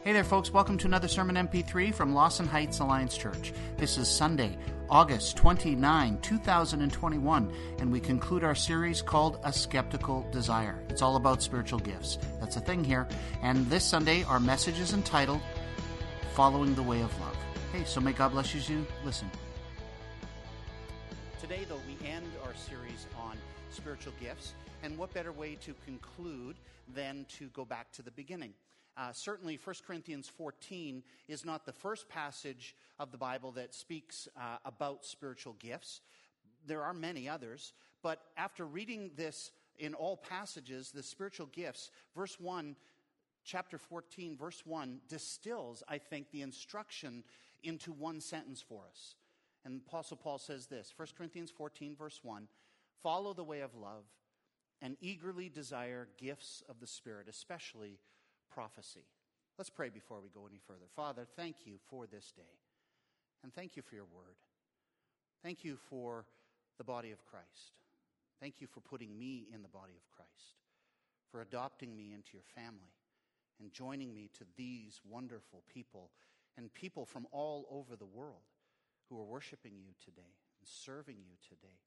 Hey there, folks. Welcome to another Sermon MP3 from Lawson Heights Alliance Church. This is Sunday, August 29, 2021, and we conclude our series called A Skeptical Desire. It's all about spiritual gifts. That's a thing here. And this Sunday, our message is entitled, Following the Way of Love. Hey, so may God bless you as you listen. Today, though, we end our series on spiritual gifts, and what better way to conclude than to go back to the beginning? Certainly, 1 Corinthians 14 is not the first passage of the Bible that speaks about spiritual gifts. There are many others, but after reading this in all passages, the spiritual gifts, verse 1, chapter 14, verse 1, distills, I think, the instruction into one sentence for us. And Apostle Paul says this, 1 Corinthians 14, verse 1, follow the way of love and eagerly desire gifts of the Spirit, especially prophecy. Let's pray before we go any further. Father, thank you for this day, and thank you for your word. Thank you for the body of Christ. Thank you for putting me in the body of Christ, for adopting me into your family and joining me to these wonderful people and people from all over the world who are worshiping you today and serving you today.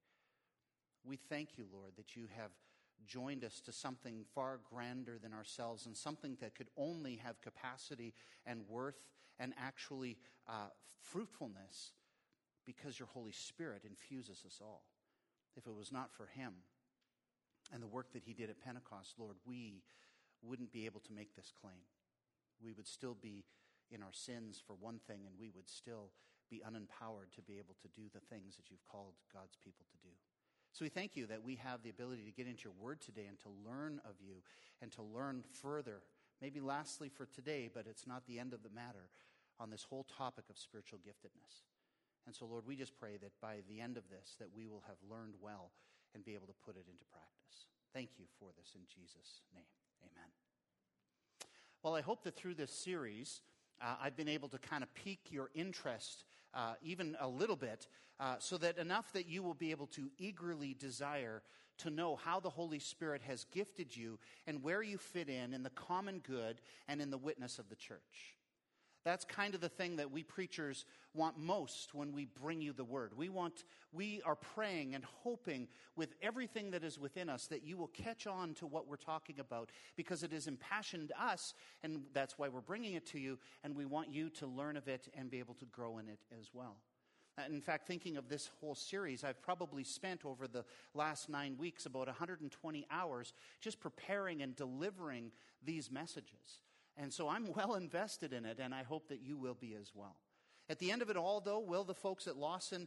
We thank you, Lord, that you have joined us to something far grander than ourselves and something that could only have capacity and worth and actually fruitfulness because your Holy Spirit infuses us all. If it was not for him and the work that he did at Pentecost, Lord, we wouldn't be able to make this claim. We would still be in our sins for one thing, and we would still be unempowered to be able to do the things that you've called God's people to do. So we thank you that we have the ability to get into your word today and to learn of you and to learn further, maybe lastly for today, but it's not the end of the matter, on this whole topic of spiritual giftedness. And so, Lord, we just pray that by the end of this, that we will have learned well and be able to put it into practice. Thank you for this in Jesus' name. Amen. Well, I hope that through this series, I've been able to kind of pique your interest even a little bit, so that enough that you will be able to eagerly desire to know how the Holy Spirit has gifted you and where you fit in the common good and in the witness of the church. That's kind of the thing that we preachers want most when we bring you the word. We are praying and hoping with everything that is within us that you will catch on to what we're talking about, because it has impassioned us, and that's why we're bringing it to you, and we want you to learn of it and be able to grow in it as well. In fact, thinking of this whole series, I've probably spent over the last 9 weeks about 120 hours just preparing and delivering these messages. And so I'm well invested in it, and I hope that you will be as well. At the end of it all, though, will the folks at Lawson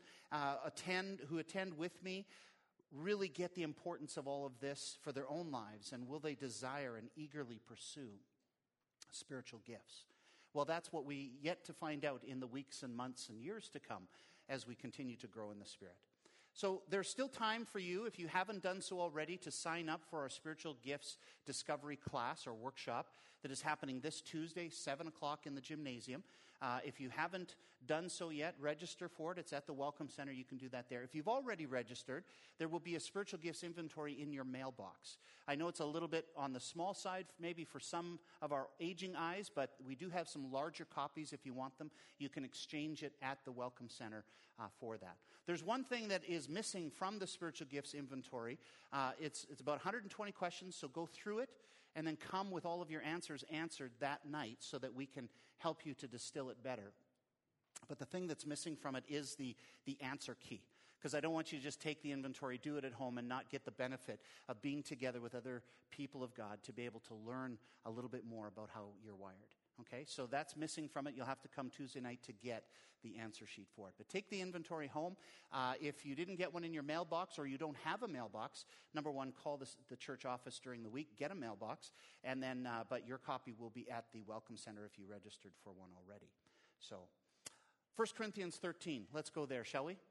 who attend with me really get the importance of all of this for their own lives, and will they desire and eagerly pursue spiritual gifts? Well, that's what we yet to find out in the weeks and months and years to come as we continue to grow in the Spirit. So there's still time for you, if you haven't done so already, to sign up for our Spiritual Gifts Discovery class or workshop that is happening this Tuesday, 7 o'clock in the gymnasium. If you haven't done so yet, register for it. It's at the Welcome Center. You can do that there. If you've already registered, there will be a Spiritual Gifts inventory in your mailbox. I know it's a little bit on the small side, maybe for some of our aging eyes, but we do have some larger copies if you want them. You can exchange it at the Welcome Center for that. There's one thing that is missing from the Spiritual Gifts inventory. It's about 120 questions, so go through it and then come with all of your answers answered that night so that we can help you to distill it better. But the thing that's missing from it is the answer key, because I don't want you to just take the inventory, do it at home, and not get the benefit of being together with other people of God to be able to learn a little bit more about how you're wired. Okay, so that's missing from it. You'll have to come Tuesday night to get the answer sheet for it. But take the inventory home. If you didn't get one in your mailbox or you don't have a mailbox, number one, call the church office during the week, get a mailbox, and then, but your copy will be at the Welcome Center if you registered for one already. So, 1 Corinthians 13. Let's go there, shall we?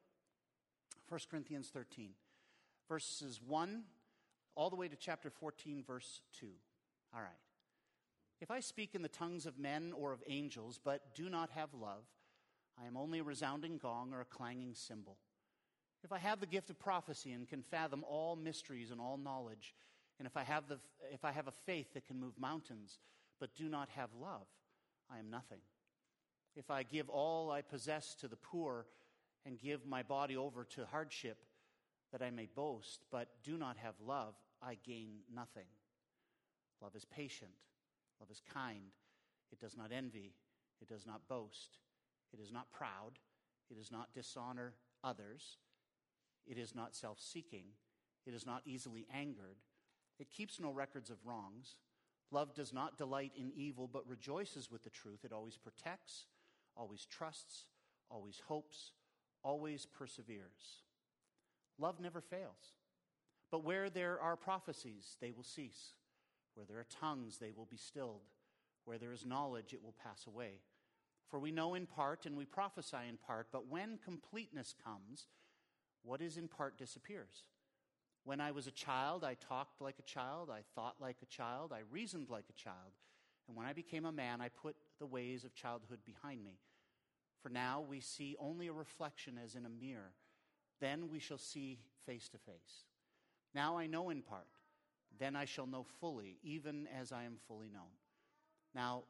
1 Corinthians 13. Verses 1 all the way to chapter 14, verse 2. All right. If I speak in the tongues of men or of angels, but do not have love, I am only a resounding gong or a clanging cymbal. If I have the gift of prophecy and can fathom all mysteries and all knowledge, and if I have a faith that can move mountains, but do not have love, I am nothing. If I give all I possess to the poor and give my body over to hardship that I may boast, but do not have love, I gain nothing. Love is patient. Love is kind. It does not envy. It does not boast. It is not proud. It does not dishonor others. It is not self-seeking. It is not easily angered. It keeps no records of wrongs. Love does not delight in evil, but rejoices with the truth. It always protects, always trusts, always hopes, always perseveres. Love never fails. But where there are prophecies, they will cease. Where there are tongues, they will be stilled. Where there is knowledge, it will pass away. For we know in part and we prophesy in part, but when completeness comes, what is in part disappears. When I was a child, I talked like a child, I thought like a child, I reasoned like a child. And when I became a man, I put the ways of childhood behind me. For now we see only a reflection as in a mirror. Then we shall see face to face. Now I know in part. Then I shall know fully, even as I am fully known. Now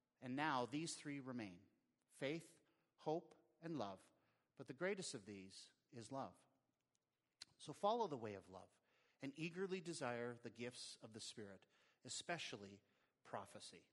these three remain: faith, hope, and love. But the greatest of these is love. So follow the way of love and eagerly desire the gifts of the Spirit, especially prophecy.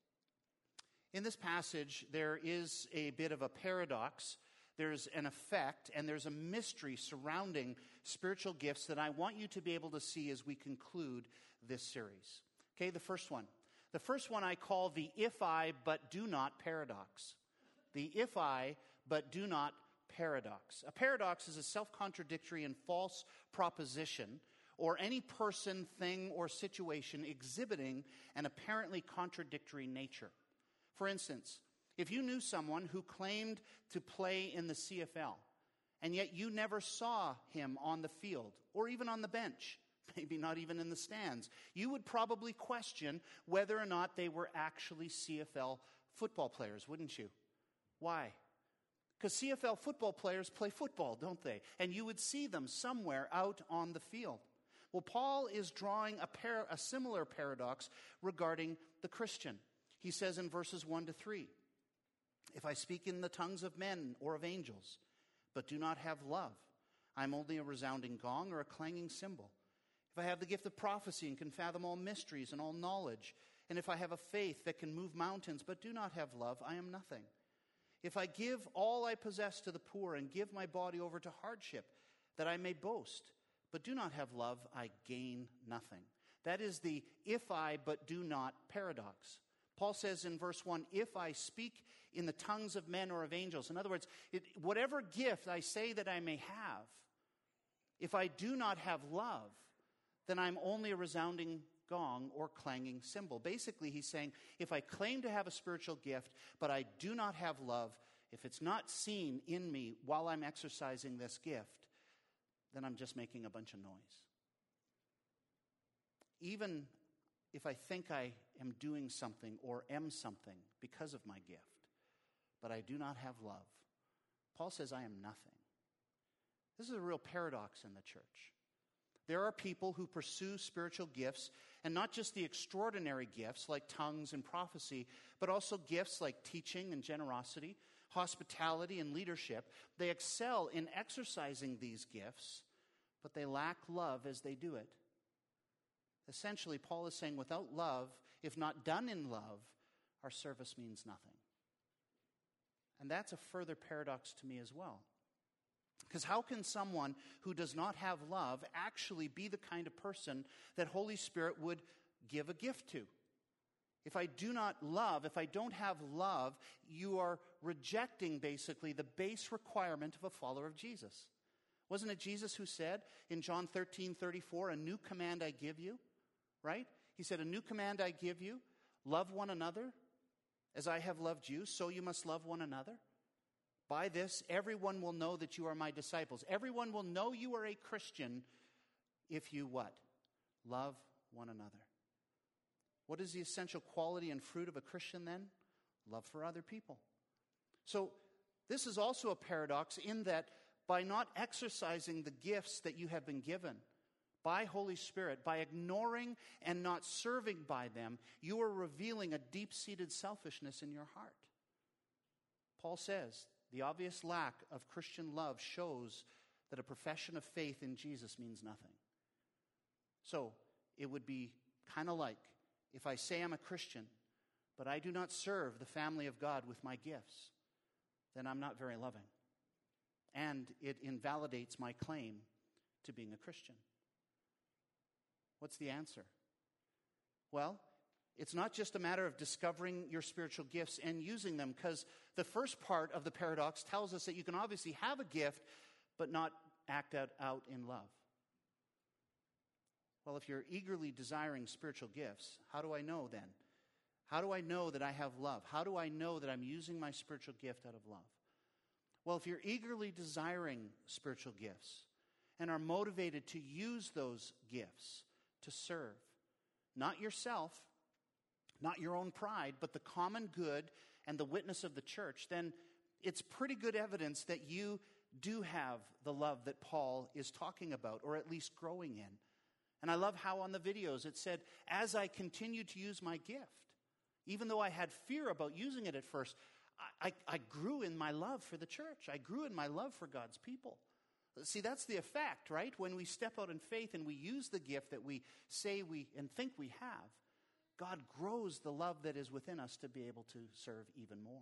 In this passage, there is a bit of a paradox. There's an effect and there's a mystery surrounding spiritual gifts that I want you to be able to see as we conclude this series. Okay, the first one. The first one I call the if I but do not paradox. The if I but do not paradox. A paradox is a self-contradictory and false proposition or any person, thing, or situation exhibiting an apparently contradictory nature. For instance, if you knew someone who claimed to play in the CFL, and yet you never saw him on the field or even on the bench, maybe not even in the stands, you would probably question whether or not they were actually CFL football players, wouldn't you? Why? Because CFL football players play football, don't they? And you would see them somewhere out on the field. Well, Paul is drawing a similar paradox regarding the Christian. He says in verses 1 to 3, if I speak in the tongues of men or of angels, but do not have love, I am only a resounding gong or a clanging cymbal. If I have the gift of prophecy and can fathom all mysteries and all knowledge, and if I have a faith that can move mountains, but do not have love, I am nothing. If I give all I possess to the poor and give my body over to hardship, that I may boast, but do not have love, I gain nothing. That is the if I but do not paradox. Paul says in verse 1, if I speak in the tongues of men or of angels, in other words, whatever gift I say that I may have, if I do not have love, then I'm only a resounding gong or clanging cymbal. Basically, he's saying, if I claim to have a spiritual gift, but I do not have love, if it's not seen in me while I'm exercising this gift, then I'm just making a bunch of noise. Even if I think I am doing something or am something because of my gift, but I do not have love, Paul says I am nothing. This is a real paradox in the church. There are people who pursue spiritual gifts, and not just the extraordinary gifts like tongues and prophecy, but also gifts like teaching and generosity, hospitality and leadership. They excel in exercising these gifts, but they lack love as they do it. Essentially, Paul is saying without love, if not done in love, our service means nothing. And that's a further paradox to me as well. Because how can someone who does not have love actually be the kind of person that Holy Spirit would give a gift to? If I do not love, if I don't have love, you are rejecting basically the base requirement of a follower of Jesus. Wasn't it Jesus who said in John 13:34, a new command I give you, right? He said, a new command I give you, love one another as I have loved you, so you must love one another. By this, everyone will know that you are my disciples. Everyone will know you are a Christian if you what? Love one another. What is the essential quality and fruit of a Christian then? Love for other people. So this is also a paradox in that by not exercising the gifts that you have been given by Holy Spirit, by ignoring and not serving by them, you are revealing a deep-seated selfishness in your heart. Paul says the obvious lack of Christian love shows that a profession of faith in Jesus means nothing. So it would be kind of like if I say I'm a Christian, but I do not serve the family of God with my gifts, then I'm not very loving. And it invalidates my claim to being a Christian. What's the answer? Well, it's not just a matter of discovering your spiritual gifts and using them, because the first part of the paradox tells us that you can obviously have a gift, but not act out in love. Well, if you're eagerly desiring spiritual gifts, how do I know then? How do I know that I have love? How do I know that I'm using my spiritual gift out of love? Well, if you're eagerly desiring spiritual gifts and are motivated to use those gifts to serve, not yourself, not your own pride, but the common good and the witness of the church, then it's pretty good evidence that you do have the love that Paul is talking about, or at least growing in. And I love how on the videos it said, as I continued to use my gift, even though I had fear about using it at first, I grew in my love for the church. I grew in my love for God's people. See, that's the effect, right? When we step out in faith and we use the gift that we say we and think we have, God grows the love that is within us to be able to serve even more.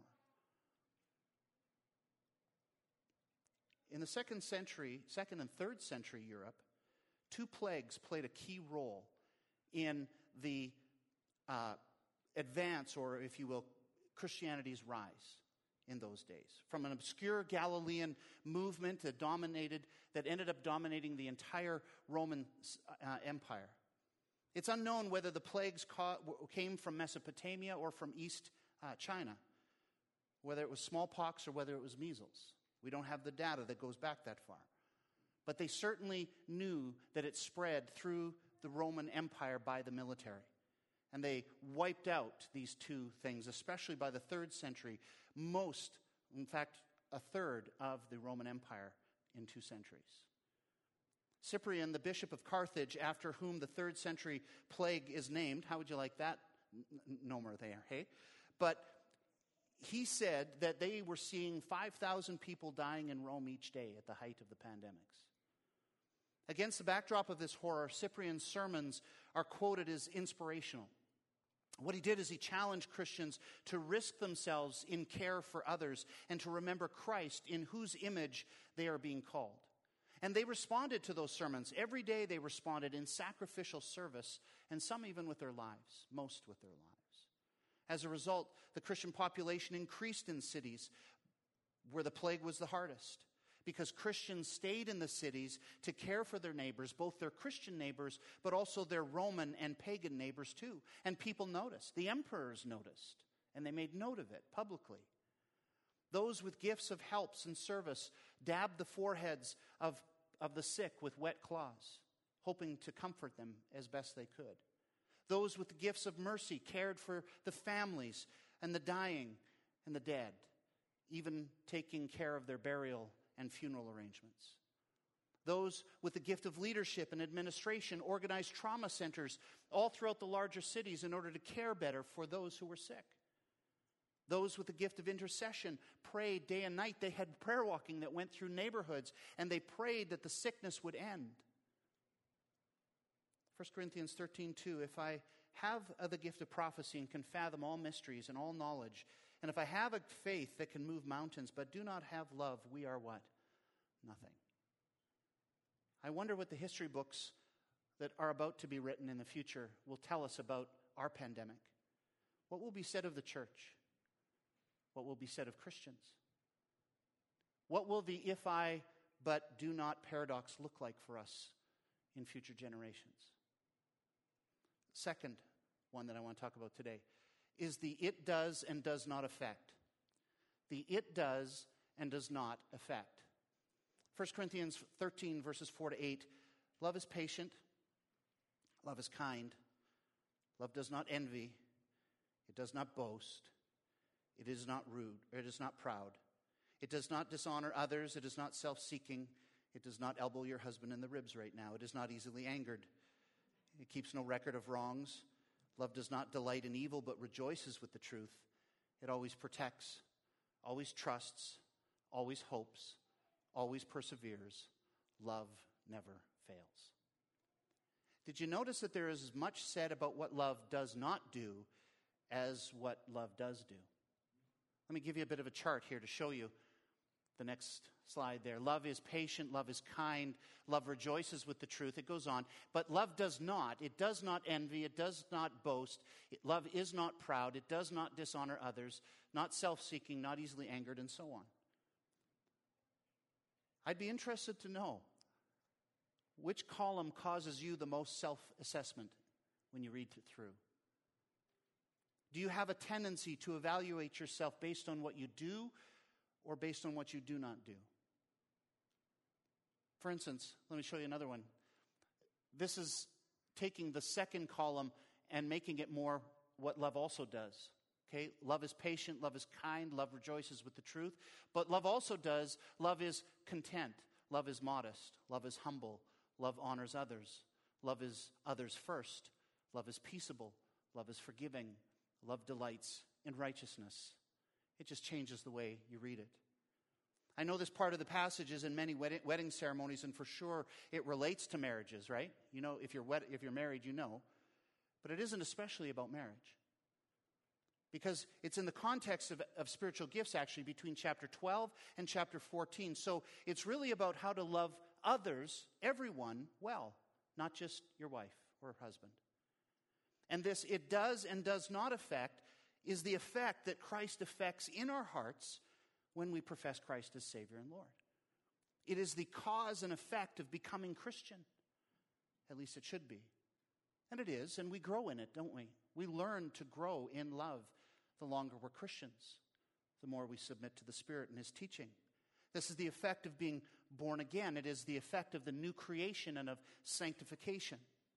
In the second and third century Europe, two plagues played a key role in the advance, or if you will, Christianity's rise in those days. From an obscure Galilean movement that ended up dominating the entire Roman Empire. It's unknown whether the plagues came from Mesopotamia or from East China, whether it was smallpox or whether it was measles. We don't have the data that goes back that far. But they certainly knew that it spread through the Roman Empire by the military. And they wiped out these two things, especially by the 3rd century. In fact, a third of the Roman Empire in 2 centuries. Cyprian, the bishop of Carthage, after whom the 3rd century plague is named. How would you like that nomer there, hey? But he said that they were seeing 5,000 people dying in Rome each day at the height of the pandemics. Against the backdrop of this horror, Cyprian's sermons are quoted as inspirational. What he did is he challenged Christians to risk themselves in care for others and to remember Christ, in whose image they are being called. And they responded to those sermons. Every day they responded in sacrificial service, and some even with their lives, most with their lives. As a result, the Christian population increased in cities where the plague was the hardest, because Christians stayed in the cities to care for their neighbors, both their Christian neighbors, but also their Roman and pagan neighbors too. And people noticed. The emperors noticed, and they made note of it publicly. Those with gifts of helps and service dabbed the foreheads of the sick with wet cloths, hoping to comfort them as best they could. Those with the gifts of mercy cared for the families and the dying and the dead, even taking care of their burial and funeral arrangements. Those with the gift of leadership and administration organized trauma centers all throughout the larger cities in order to care better for those who were sick. Those with the gift of intercession prayed day and night. They had prayer walking that went through neighborhoods, and they prayed that the sickness would end. 1 Corinthians 13:2, if I have the gift of prophecy and can fathom all mysteries and all knowledge, and if I have a faith that can move mountains but do not have love, we are what? Nothing. I wonder what the history books that are about to be written in the future will tell us about our pandemic. What will be said of the church? What will be said of Christians? What will the if I but do not paradox look like for us in future generations? Second one that I want to talk about today is the it does and does not affect. The it does and does not affect. 1 Corinthians 13, verses 4-8. Love is patient. Love is kind. Love does not envy. It does not boast. It is not rude. Or it is not proud. It does not dishonor others. It is not self-seeking. It does not elbow your husband in the ribs right now. It is not easily angered. It keeps no record of wrongs. Love does not delight in evil, but rejoices with the truth. It always protects, always trusts, always hopes, always perseveres. Love never fails. Did you notice that there is as much said about what love does not do as what love does do? Let me give you a bit of a chart here to show you. The next slide there. Love is patient, love is kind, love rejoices with the truth. It goes on. But love does not. It does not envy. It does not boast. Love is not proud. It does not dishonor others, not self-seeking, not easily angered, and so on. I'd be interested to know which column causes you the most self-assessment when you read it through. Do you have a tendency to evaluate yourself based on what you do or based on what you do not do? For instance, let me show you another one. This is taking the second column and making it more what love also does. Okay, love is patient, love is kind, love rejoices with the truth. But love also does, love is content, love is modest, love is humble, love honors others, love is others first, love is peaceable, love is forgiving, love delights in righteousness. It just changes the way you read it. I know this part of the passage is in many wedding ceremonies, and for sure it relates to marriages, right? You know, if you're married, you know. But it isn't especially about marriage. Because it's in the context of spiritual gifts, actually, between chapter 12 and chapter 14. So it's really about how to love others, everyone, well, not just your wife or husband. And this it does and does not affect is the effect that Christ effects in our hearts when we profess Christ as Savior and Lord. It is the cause and effect of becoming Christian. At least it should be. And it is, and we grow in it, don't we? We learn to grow in love the longer we're Christians, the more we submit to the Spirit and His teaching. This is the effect of being born again. It is the effect of the new creation and of sanctification.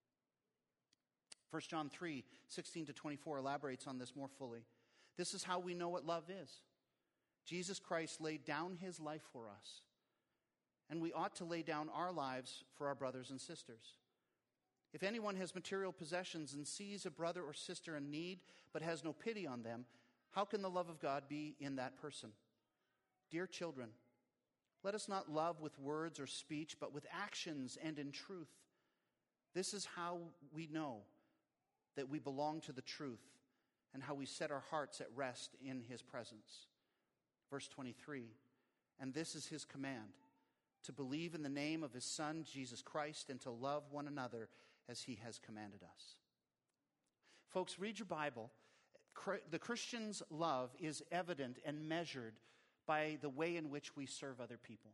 1 John 3, 16 to 24 elaborates on this more fully. This is how we know what love is. Jesus Christ laid down His life for us, and we ought to lay down our lives for our brothers and sisters. If anyone has material possessions and sees a brother or sister in need but has no pity on them, how can the love of God be in that person? Dear children, let us not love with words or speech, but with actions and in truth. This is how we know that we belong to the truth and how we set our hearts at rest in His presence. Verse 23, and this is His command, to believe in the name of His Son, Jesus Christ, and to love one another as He has commanded us. Folks, read your Bible. The Christian's love is evident and measured by the way in which we serve other people.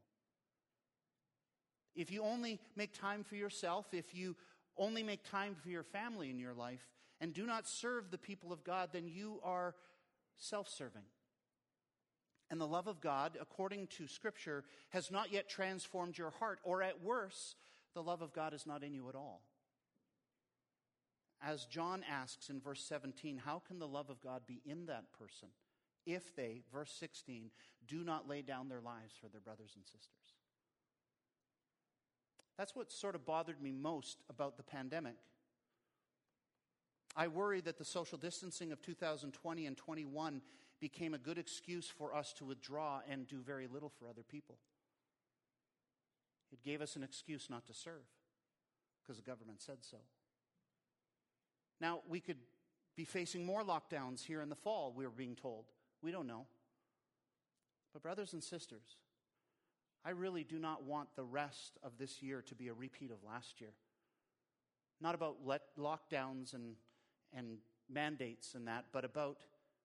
If you only make time for yourself, if you only make time for your family in your life, and do not serve the people of God, then you are self-serving. And the love of God, according to Scripture, has not yet transformed your heart, or at worst, the love of God is not in you at all. As John asks in verse 17, how can the love of God be in that person if they, verse 16, do not lay down their lives for their brothers and sisters? That's what sort of bothered me most about the pandemic. I worry that the social distancing of 2020 and 21 became a good excuse for us to withdraw and do very little for other people. It gave us an excuse not to serve because the government said so. Now, we could be facing more lockdowns here in the fall, we were being told. We don't know. But brothers and sisters, I really do not want the rest of this year to be a repeat of last year. Not about lockdowns and mandates and that, but about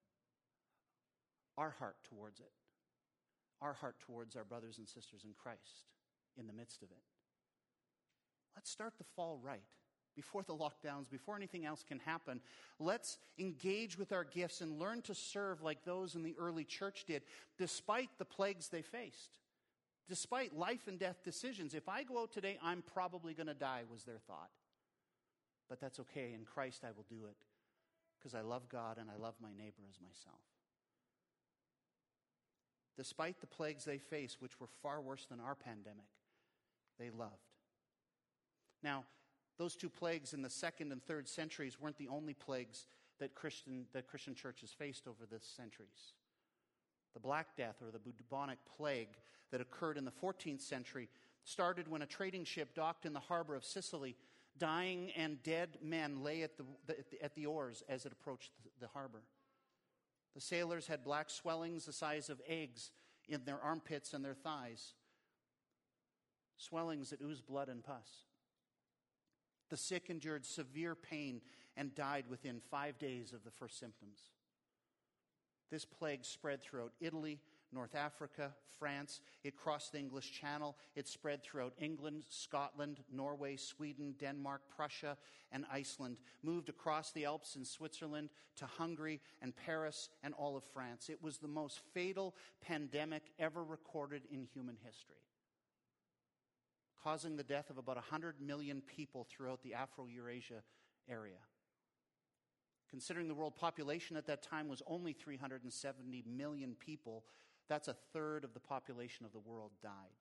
our heart towards it. Our heart towards our brothers and sisters in Christ in the midst of it. Let's start the fall right. Before the lockdowns, before anything else can happen, let's engage with our gifts and learn to serve like those in the early church did, despite the plagues they faced, despite life and death decisions. If I go out today, I'm probably going to die, was their thought. But that's okay. In Christ, I will do it because I love God and I love my neighbor as myself. Despite the plagues they faced, which were far worse than our pandemic, they loved. Now, those two plagues in the 2nd and 3rd centuries weren't the only plagues that Christian churches faced over the centuries. The Black Death, or the bubonic plague that occurred in the 14th century, started when a trading ship docked in the harbor of Sicily. Dying and dead men lay at the oars as it approached the harbor. The sailors had black swellings the size of eggs in their armpits and their thighs, swellings that oozed blood and pus. The sick endured severe pain and died within 5 days of the first symptoms. This plague spread throughout Italy, North Africa, France. It crossed the English Channel. It spread throughout England, Scotland, Norway, Sweden, Denmark, Prussia, and Iceland. Moved across the Alps in Switzerland to Hungary and Paris and all of France. It was the most fatal pandemic ever recorded in human history, causing the death of about 100 million people throughout the Afro-Eurasia area. Considering the world population at that time was only 370 million people, that's a third of the population of the world died.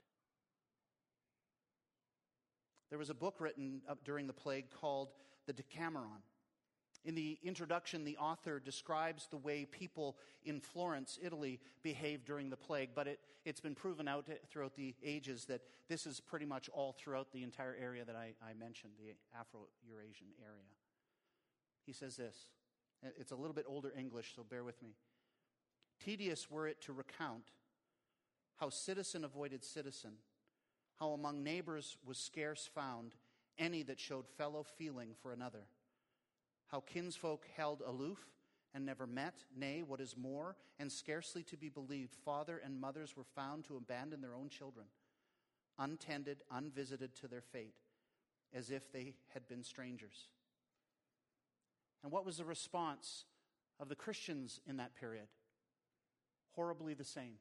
There was a book written during the plague called The Decameron. In the introduction, the author describes the way people in Florence, Italy, behaved during the plague, but it's been proven out throughout the ages that this is pretty much all throughout the entire area that I mentioned, the Afro-Eurasian area. He says this. It's a little bit older English, so bear with me. Tedious were it to recount how citizen avoided citizen, how among neighbors was scarce found any that showed fellow feeling for another, how kinsfolk held aloof and never met, nay, what is more, and scarcely to be believed, father and mothers were found to abandon their own children, untended, unvisited to their fate, as if they had been strangers. And what was the response of the Christians in that period? Horribly the same.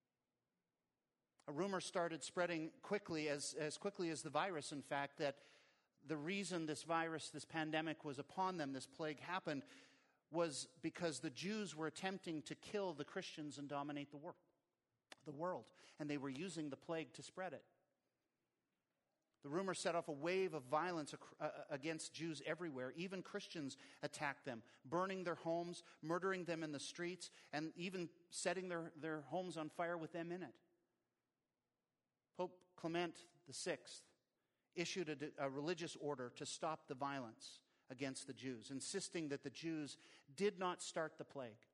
A rumor started spreading quickly, as quickly as the virus, in fact, that the reason this virus, this pandemic was upon them, this plague happened, was because the Jews were attempting to kill the Christians and dominate the world. And they were using the plague to spread it. The rumor set off a wave of violence against Jews everywhere. Even Christians attacked them, burning their homes, murdering them in the streets, and even setting their homes on fire with them in it. Pope Clement VI issued a religious order to stop the violence against the Jews, insisting that the Jews did not start the plague,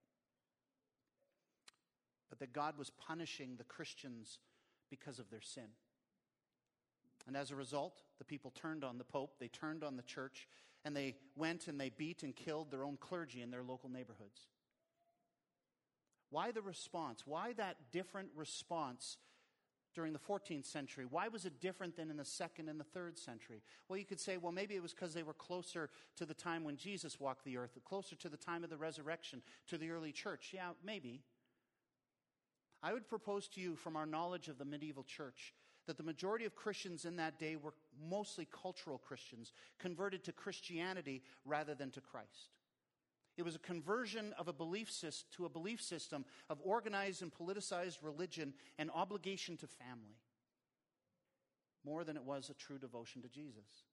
but that God was punishing the Christians because of their sin. And as a result, the people turned on the Pope, they turned on the church, and they went and they beat and killed their own clergy in their local neighborhoods. Why the response? Why that different response during the 14th century? Why was it different than in the 2nd and the 3rd century? Well, you could say, well, maybe it was because they were closer to the time when Jesus walked the earth, closer to the time of the resurrection, to the early church. Yeah, maybe. I would propose to you from our knowledge of the medieval church that the majority of Christians in that day were mostly cultural Christians, converted to Christianity rather than to Christ. It was a conversion of a belief system of organized and politicized religion and obligation to family, more than it was a true devotion to Jesus.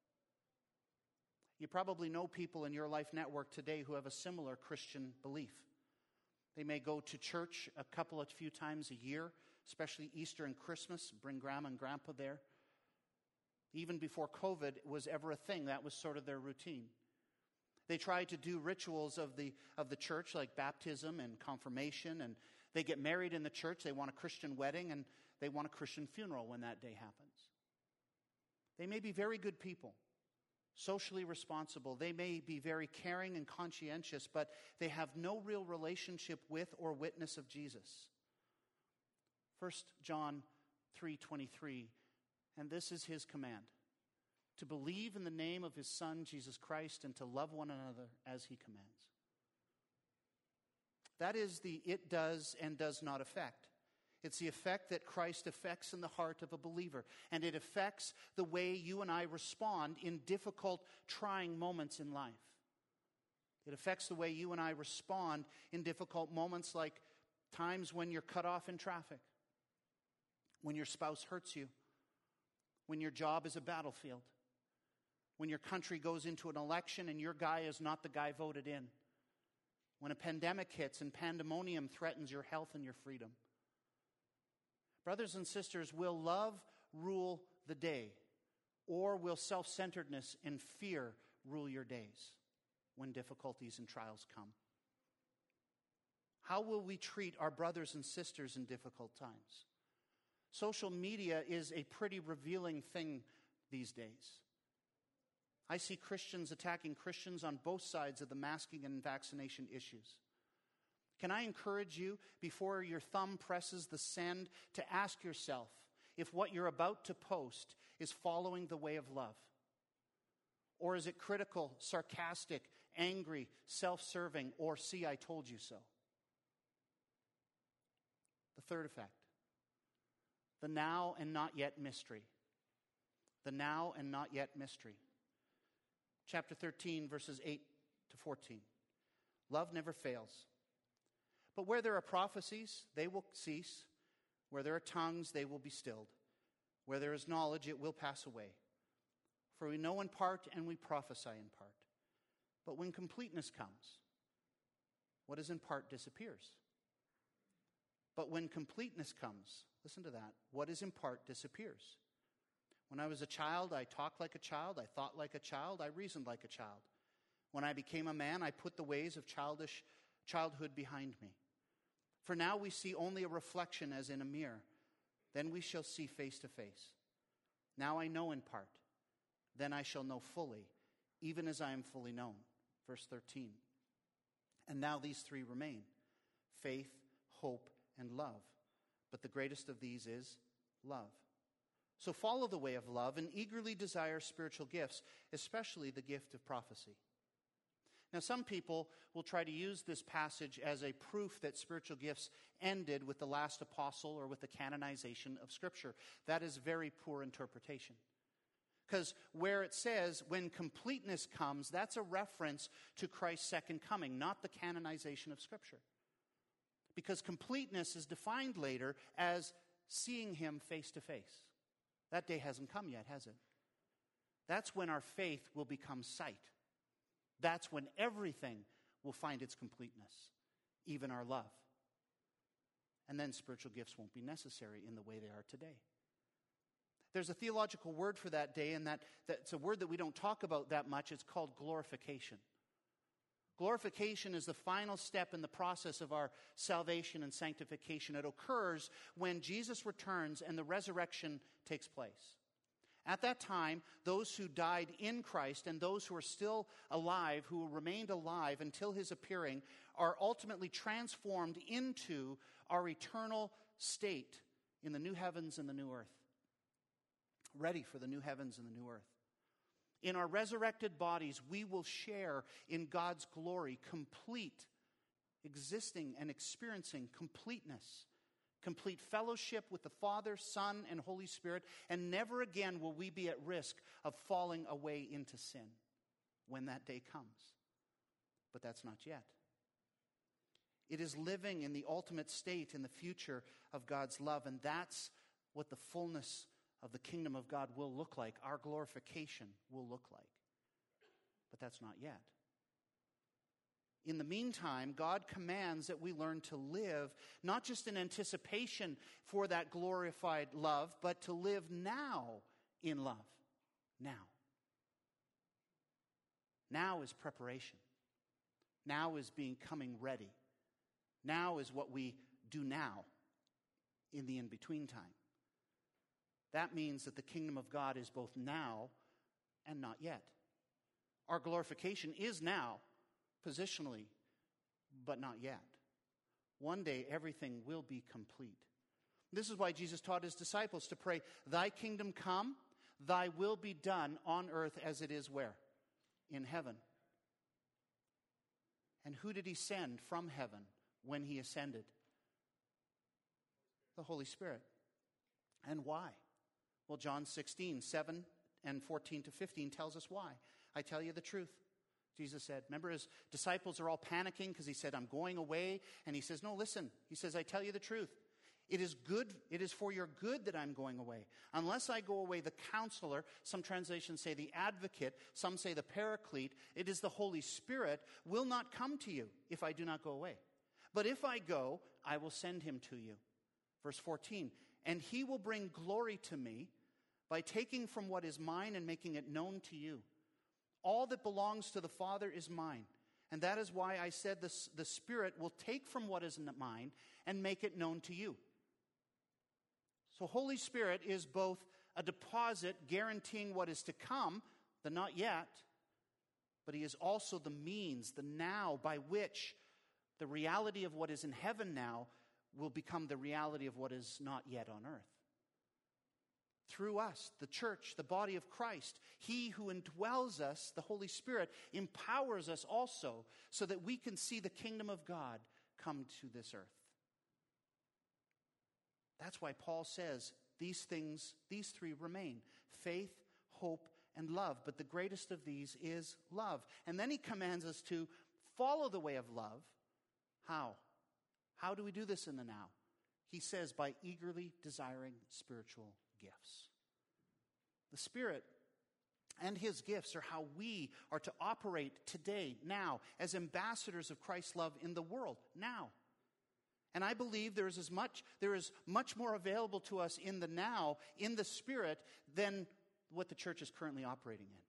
You probably know people in your life network today who have a similar Christian belief. They may go to church a few times a year, especially Easter and Christmas, bring grandma and grandpa there. Even before COVID was ever a thing, that was sort of their routine. They try to do rituals of the church, like baptism and confirmation, and they get married in the church. They want a Christian wedding, and they want a Christian funeral when that day happens. They may be very good people, socially responsible. They may be very caring and conscientious, but they have no real relationship with or witness of Jesus. 1 John 3:23, and this is his command, to believe in the name of his Son, Jesus Christ, and to love one another as he commands. That is the it does and does not effect. It's the effect that Christ effects in the heart of a believer. And it affects the way you and I respond in difficult, trying moments in life. It affects the way you and I respond in difficult moments, like times when you're cut off in traffic, when your spouse hurts you, when your job is a battlefield, when your country goes into an election and your guy is not the guy voted in, when a pandemic hits and pandemonium threatens your health and your freedom. Brothers and sisters, will love rule the day, or will self-centeredness and fear rule your days when difficulties and trials come? How will we treat our brothers and sisters in difficult times? Social media is a pretty revealing thing these days. I see Christians attacking Christians on both sides of the masking and vaccination issues. Can I encourage you, before your thumb presses the send, to ask yourself if what you're about to post is following the way of love? Or is it critical, sarcastic, angry, self-serving, or see, I told you so? The third effect, the now and not yet mystery. The now and not yet mystery. Chapter 13, verses 8 to 14. Love never fails. But where there are prophecies, they will cease. Where there are tongues, they will be stilled. Where there is knowledge, it will pass away. For we know in part and we prophesy in part. But when completeness comes, what is in part disappears. But when completeness comes, listen to that, what is in part disappears. When I was a child, I talked like a child, I thought like a child, I reasoned like a child. When I became a man, I put the ways of childhood behind me. For now we see only a reflection as in a mirror. Then we shall see face to face. Now I know in part. Then I shall know fully, even as I am fully known. Verse 13. And now these three remain: faith, hope, and love. But the greatest of these is love. So follow the way of love and eagerly desire spiritual gifts, especially the gift of prophecy. Now, some people will try to use this passage as a proof that spiritual gifts ended with the last apostle or with the canonization of Scripture. That is very poor interpretation. Because where it says, when completeness comes, that's a reference to Christ's second coming, not the canonization of Scripture. Because completeness is defined later as seeing him face to face. That day hasn't come yet, has it? That's when our faith will become sight. That's when everything will find its completeness, even our love. And then spiritual gifts won't be necessary in the way they are today. There's a theological word for that day, and that's a word that we don't talk about that much. It's called glorification. Glorification is the final step in the process of our salvation and sanctification. It occurs when Jesus returns and the resurrection takes place. At that time, those who died in Christ and those who are still alive, who remained alive until his appearing, are ultimately transformed into our eternal state in the new heavens and the new earth. Ready for the new heavens and the new earth. In our resurrected bodies, we will share in God's glory, complete, existing and experiencing completeness, complete fellowship with the Father, Son, and Holy Spirit, and never again will we be at risk of falling away into sin when that day comes. But that's not yet. It is living in the ultimate state in the future of God's love, and that's what the fullness of the kingdom of God will look like. Our glorification will look like. But that's not yet. In the meantime, God commands that we learn to live not just in anticipation for that glorified love, but to live now in love. Now. Now is preparation. Now is becoming ready. Now is what we do now in the in-between time. That means that the kingdom of God is both now and not yet. Our glorification is now, positionally, but not yet. One day, everything will be complete. This is why Jesus taught his disciples to pray, "Thy kingdom come, thy will be done on earth as it is where? In heaven." And who did he send from heaven when he ascended? The Holy Spirit. And why? Well, John 16, 7 and 14 to 15 tells us why. I tell you the truth, Jesus said. Remember, his disciples are all panicking because he said, "I'm going away." And he says, "No, listen." He says, "I tell you the truth. It is good. It is for your good that I'm going away. Unless I go away, the counselor, some translations say the advocate, some say the paraclete, it is the Holy Spirit, will not come to you if I do not go away. But if I go, I will send him to you. Verse 14, and he will bring glory to me by taking from what is mine and making it known to you. All that belongs to the Father is mine. And that is why I said the Spirit will take from what is mine and make it known to you. So Holy Spirit is both a deposit guaranteeing what is to come, the not yet, but he is also the means, the now, by which the reality of what is in heaven now will become the reality of what is not yet on earth. Through us, the church, the body of Christ, he who indwells us, the Holy Spirit, empowers us also so that we can see the kingdom of God come to this earth. That's why Paul says these three remain: faith, hope, and love. But the greatest of these is love. And then he commands us to follow the way of love. How? How do we do this in the now? He says, by eagerly desiring spiritual gifts. The Spirit and his gifts are how we are to operate today, now, as ambassadors of Christ's love in the world, now. And I believe there is much more available to us in the now, in the Spirit, than what the church is currently operating in.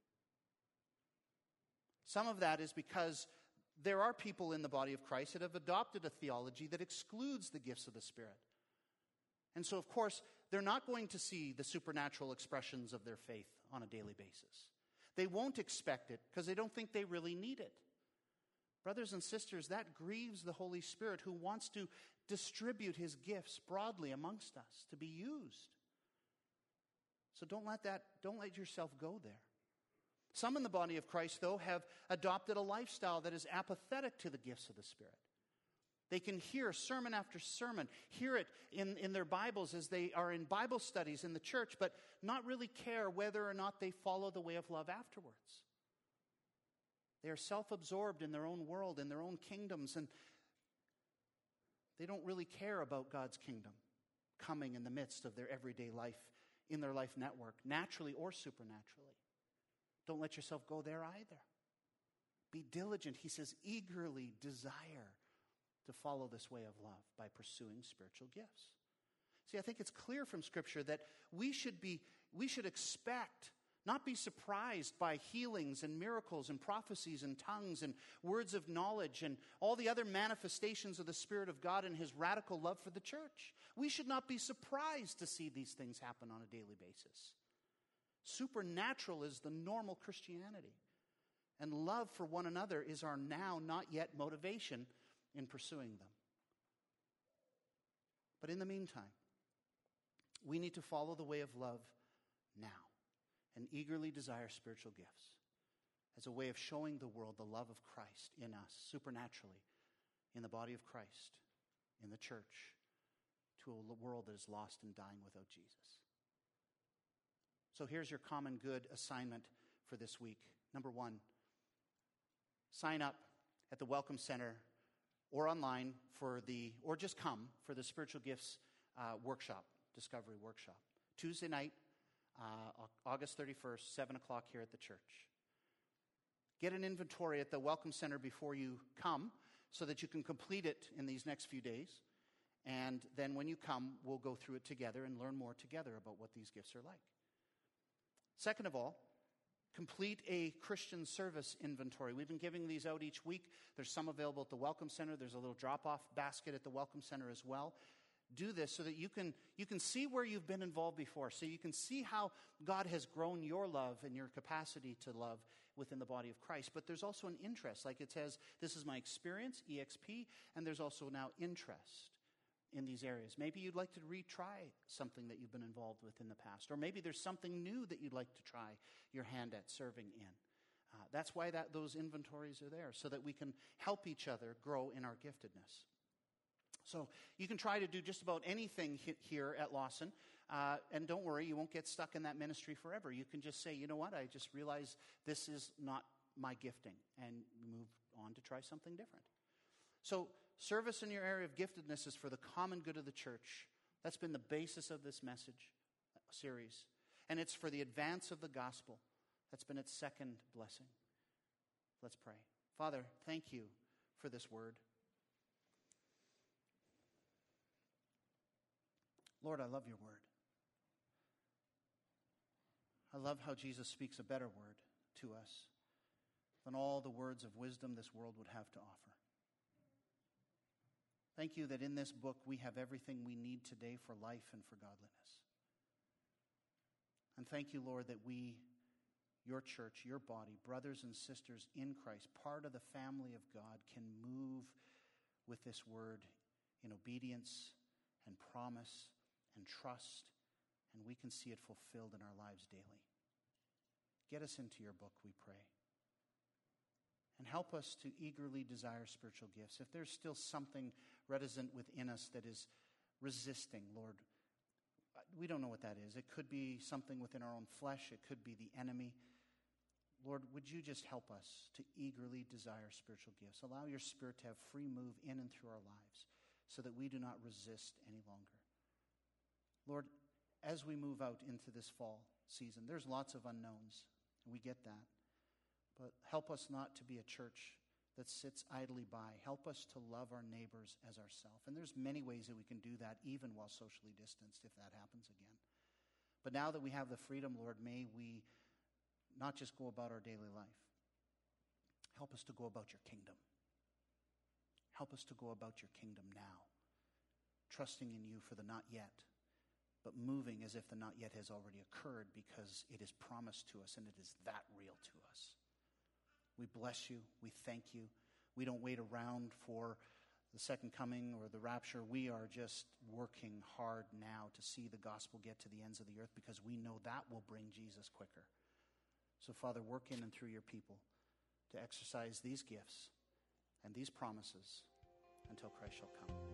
Some of that is because there are people in the body of Christ that have adopted a theology that excludes the gifts of the Spirit. And so, of course, they're not going to see the supernatural expressions of their faith on a daily basis. They won't expect it because they don't think they really need it. Brothers and sisters, that grieves the Holy Spirit, who wants to distribute his gifts broadly amongst us to be used. So don't let yourself go there. Some in the body of Christ, though, have adopted a lifestyle that is apathetic to the gifts of the Spirit. They can hear sermon after sermon, hear it in their Bibles as they are in Bible studies in the church, but not really care whether or not they follow the way of love afterwards. They are self-absorbed in their own world, in their own kingdoms, and they don't really care about God's kingdom coming in the midst of their everyday life, in their life network, naturally or supernaturally. Don't let yourself go there either. Be diligent, he says, eagerly desire to follow this way of love by pursuing spiritual gifts. See, I think it's clear from Scripture that we should expect, not be surprised by healings and miracles and prophecies and tongues and words of knowledge and all the other manifestations of the Spirit of God and his radical love for the church. We should not be surprised to see these things happen on a daily basis. Supernatural is the normal Christianity. And love for one another is our now, not yet motivation in pursuing them. But in the meantime, we need to follow the way of love now and eagerly desire spiritual gifts as a way of showing the world the love of Christ in us supernaturally, in the body of Christ, in the church, to a world that is lost and dying without Jesus. So here's your common good assignment for this week. Number 1, sign up at the Welcome Center or online or just come for the Spiritual Gifts workshop, Discovery Workshop. Tuesday night, August 31st, 7 o'clock here at the church. Get an inventory at the Welcome Center before you come so that you can complete it in these next few days. And then when you come, we'll go through it together and learn more together about what these gifts are like. Second of all, complete a Christian service inventory. We've been giving these out each week. There's some available at the Welcome Center. There's a little drop-off basket at the Welcome Center as well. Do this so that you can see where you've been involved before, so you can see how God has grown your love and your capacity to love within the body of Christ. But there's also an interest. Like it says, this is my experience, EXP, and there's also now interest in these areas. Maybe you'd like to retry something that you've been involved with in the past. Or maybe there's something new that you'd like to try your hand at serving in. That's why those inventories are there, so that we can help each other grow in our giftedness. So you can try to do just about anything here at Lawson. And don't worry, you won't get stuck in that ministry forever. You can just say, you know what, I just realized this is not my gifting, and move on to try something different. So service in your area of giftedness is for the common good of the church, That's been the basis of this message series. And it's for the advance of the gospel. That's been its second blessing. Let's pray. Father, thank you for this word. Lord, I love your word. I love how Jesus speaks a better word to us than all the words of wisdom this world would have to offer. Thank you that in this book we have everything we need today for life and for godliness. And thank you, Lord, that we, your church, your body, brothers and sisters in Christ, part of the family of God, can move with this word in obedience and promise and trust, and we can see it fulfilled in our lives daily. Get us into your book, we pray. And help us to eagerly desire spiritual gifts. If there's still something reticent within us that is resisting, Lord, we don't know what that is. It could be something within our own flesh. It could be the enemy. Lord, would you just help us to eagerly desire spiritual gifts? Allow your Spirit to have free move in and through our lives so that we do not resist any longer. Lord, as we move out into this fall season, there's lots of unknowns, and we get that. But help us not to be a church that sits idly by. Help us to love our neighbors as ourselves. And there's many ways that we can do that, even while socially distanced, if that happens again. But now that we have the freedom, Lord, may we not just go about our daily life. Help us to go about your kingdom. Help us to go about your kingdom now, trusting in you for the not yet, but moving as if the not yet has already occurred because it is promised to us and it is that real to us. We bless you. We thank you. We don't wait around for the second coming or the rapture. We are just working hard now to see the gospel get to the ends of the earth because we know that will bring Jesus quicker. So, Father, work in and through your people to exercise these gifts and these promises until Christ shall come.